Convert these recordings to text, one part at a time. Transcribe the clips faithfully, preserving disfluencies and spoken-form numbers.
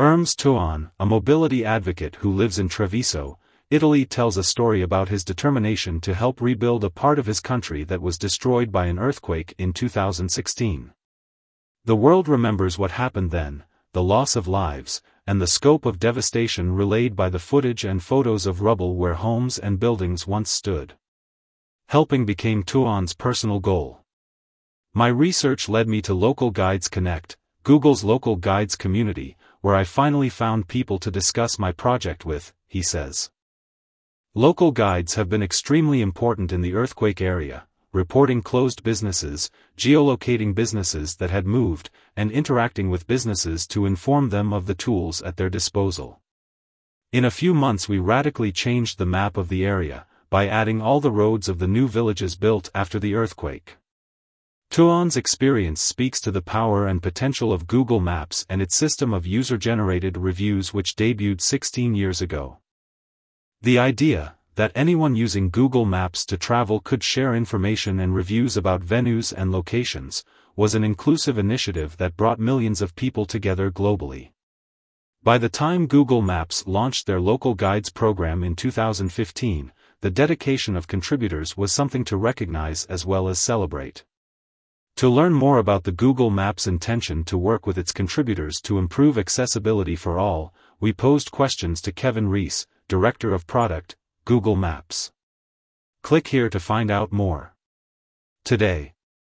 Ermes Tuan, a mobility advocate who lives in Treviso, Italy, tells a story about his determination to help rebuild a part of his country that was destroyed by an earthquake in two thousand sixteen. The world remembers what happened then, the loss of lives, and the scope of devastation relayed by the footage and photos of rubble where homes and buildings once stood. Helping became Tuan's personal goal. My research led me to Local Guides Connect, Google's local guides community, where I finally found people to discuss my project with, he says. Local guides have been extremely important in the earthquake area, reporting closed businesses, geolocating businesses that had moved, and interacting with businesses to inform them of the tools at their disposal. In a few months we radically changed the map of the area, by adding all the roads of the new villages built after the earthquake. Tuan's experience speaks to the power and potential of Google Maps and its system of user-generated reviews which debuted sixteen years ago. The idea that anyone using Google Maps to travel could share information and reviews about venues and locations was an inclusive initiative that brought millions of people together globally. By the time Google Maps launched their Local Guides program in two thousand fifteen, the dedication of contributors was something to recognize as well as celebrate. To learn more about the Google Maps intention to work with its contributors to improve accessibility for all, we posed questions to Kevin Reese, Director of Product, Google Maps. Click here to find out more. Today,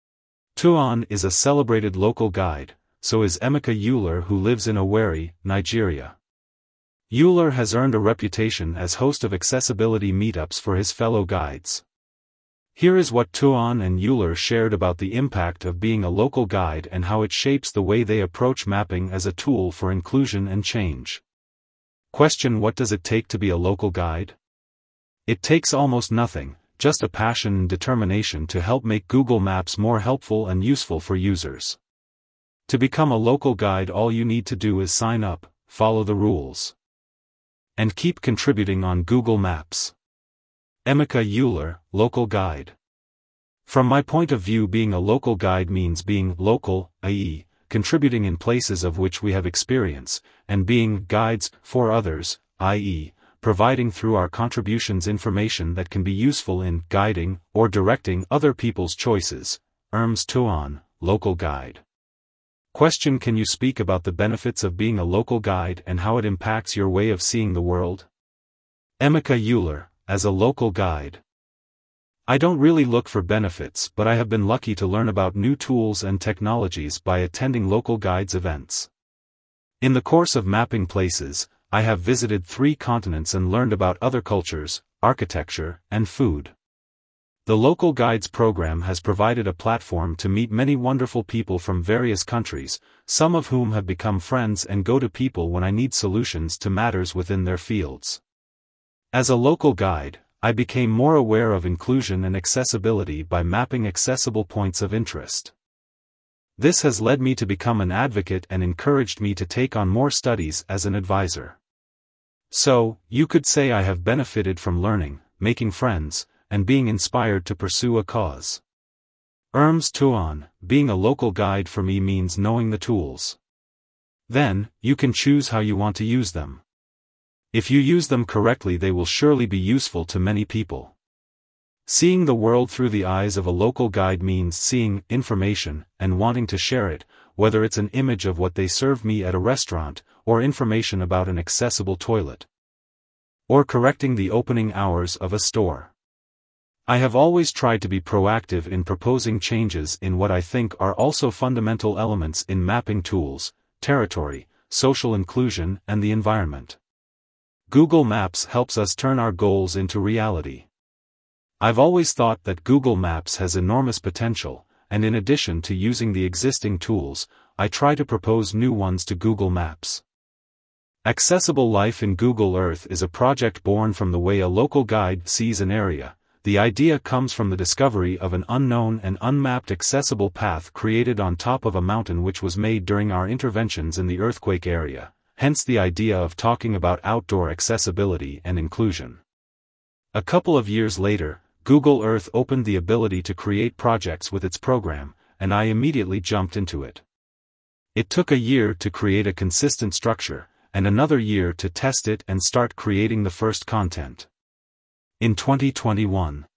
Tuan is a celebrated local guide, so is Emeka Euler, who lives in Owerri, Nigeria. Euler has earned a reputation as host of accessibility meetups for his fellow guides. Here is what Tuan and Euler shared about the impact of being a local guide and how it shapes the way they approach mapping as a tool for inclusion and change. Question: what does it take to be a local guide? It takes almost nothing, just a passion and determination to help make Google Maps more helpful and useful for users. To become a local guide, all you need to do is sign up, follow the rules, and keep contributing on Google Maps. Emeka Euler, Local Guide. From my point of view, being a local guide means being local, that is, contributing in places of which we have experience, and being guides for others, that is, providing through our contributions information that can be useful in guiding or directing other people's choices. Ermes Tuan, Local Guide. Question: can you speak about the benefits of being a local guide and how it impacts your way of seeing the world? Emeka Euler, as a local guide. I don't really look for benefits, but I have been lucky to learn about new tools and technologies by attending local guides events. In the course of mapping places, I have visited three continents and learned about other cultures, architecture, and food. The Local Guides program has provided a platform to meet many wonderful people from various countries, some of whom have become friends and go-to people when I need solutions to matters within their fields. As a local guide, I became more aware of inclusion and accessibility by mapping accessible points of interest. This has led me to become an advocate and encouraged me to take on more studies as an advisor. So, you could say I have benefited from learning, making friends, and being inspired to pursue a cause. Ermes Tuan, being a local guide for me means knowing the tools. Then, you can choose how you want to use them. If you use them correctly, they will surely be useful to many people. Seeing the world through the eyes of a local guide means seeing information and wanting to share it, whether it's an image of what they serve me at a restaurant, or information about an accessible toilet, or correcting the opening hours of a store. I have always tried to be proactive in proposing changes in what I think are also fundamental elements in mapping tools: territory, social inclusion, and the environment. Google Maps helps us turn our goals into reality. I've always thought that Google Maps has enormous potential, and in addition to using the existing tools, I try to propose new ones to Google Maps. Accessible Life in Google Earth is a project born from the way a local guide sees an area. The idea comes from the discovery of an unknown and unmapped accessible path created on top of a mountain which was made during our interventions in the earthquake area. Hence the idea of talking about outdoor accessibility and inclusion. A couple of years later, Google Earth opened the ability to create projects with its program, and I immediately jumped into it. It took a year to create a consistent structure, and another year to test it and start creating the first content. In twenty twenty-one.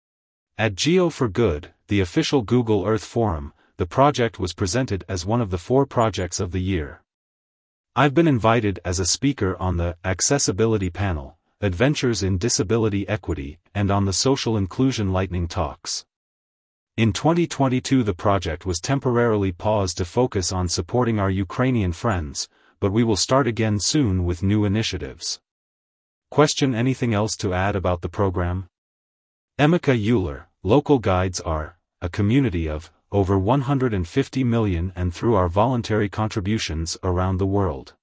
At Geo for Good, the official Google Earth Forum, the project was presented as one of the four projects of the year. I've been invited as a speaker on the Accessibility Panel, Adventures in Disability Equity, and on the Social Inclusion Lightning Talks. In twenty twenty-two the project was temporarily paused to focus on supporting our Ukrainian friends, but we will start again soon with new initiatives. Question: anything else to add about the program? Emeka Euler, Local Guides are a community of over one hundred fifty million and through our voluntary contributions around the world.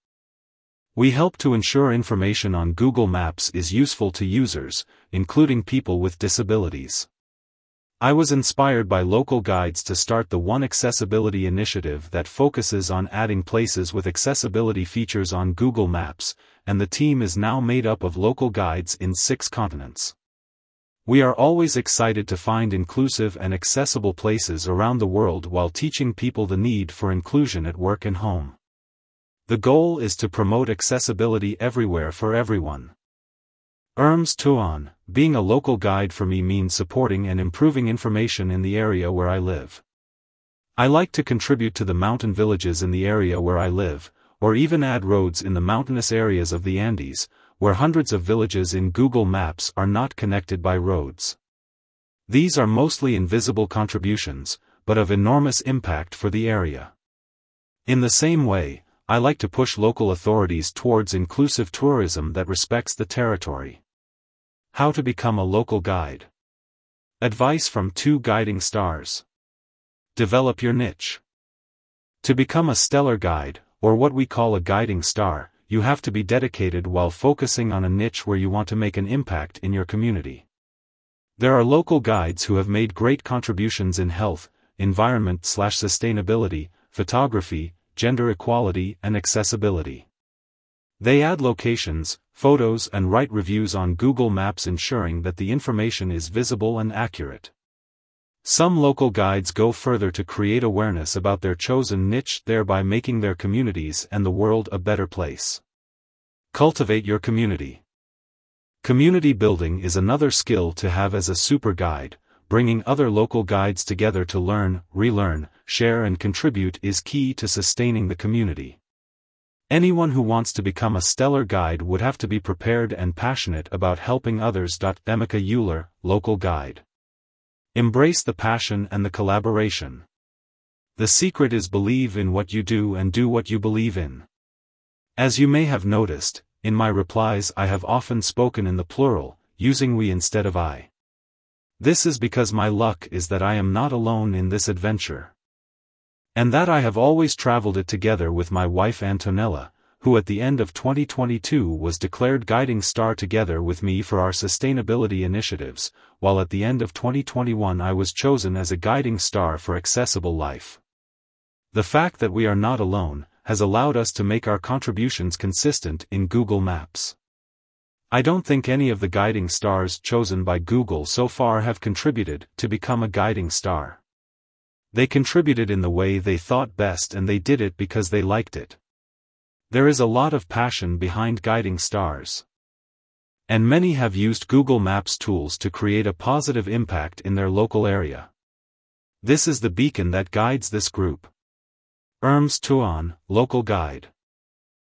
We help to ensure information on Google Maps is useful to users, including people with disabilities. I was inspired by Local Guides to start the One Accessibility initiative that focuses on adding places with accessibility features on Google Maps, and the team is now made up of local guides in six continents. We are always excited to find inclusive and accessible places around the world while teaching people the need for inclusion at work and home. The goal is to promote accessibility everywhere for everyone. Erms Tuan, being a local guide for me means supporting and improving information in the area where I live. I like to contribute to the mountain villages in the area where I live, or even add roads in the mountainous areas of the Andes, where hundreds of villages in Google Maps are not connected by roads. These are mostly invisible contributions, but of enormous impact for the area. In the same way, I like to push local authorities towards inclusive tourism that respects the territory. How to become a local guide. Advice from two guiding stars. Develop your niche. To become a stellar guide, or what we call a guiding star, you have to be dedicated while focusing on a niche where you want to make an impact in your community. There are local guides who have made great contributions in health, environment slash sustainability, photography, gender equality and accessibility. They add locations, photos and write reviews on Google Maps ensuring that the information is visible and accurate. Some local guides go further to create awareness about their chosen niche, thereby making their communities and the world a better place. Cultivate your community. Community building is another skill to have as a super guide. Bringing other local guides together to learn, relearn, share and contribute is key to sustaining the community. Anyone who wants to become a stellar guide would have to be prepared and passionate about helping others. Emeka Euler, Local Guide. Embrace the passion and the collaboration. The secret is believe in what you do and do what you believe in. As you may have noticed, in my replies I have often spoken in the plural, using we instead of I. This is because my luck is that I am not alone in this adventure. And that I have always traveled it together with my wife Antonella, who at the end of twenty twenty-two was declared guiding star together with me for our sustainability initiatives, while at the end of twenty twenty-one I was chosen as a guiding star for accessible life. The fact that we are not alone has allowed us to make our contributions consistent in Google Maps. I don't think any of the guiding stars chosen by Google so far have contributed to become a guiding star. They contributed in the way they thought best and they did it because they liked it. There is a lot of passion behind guiding stars. And many have used Google Maps tools to create a positive impact in their local area. This is the beacon that guides this group. Erms Tuan, Local Guide.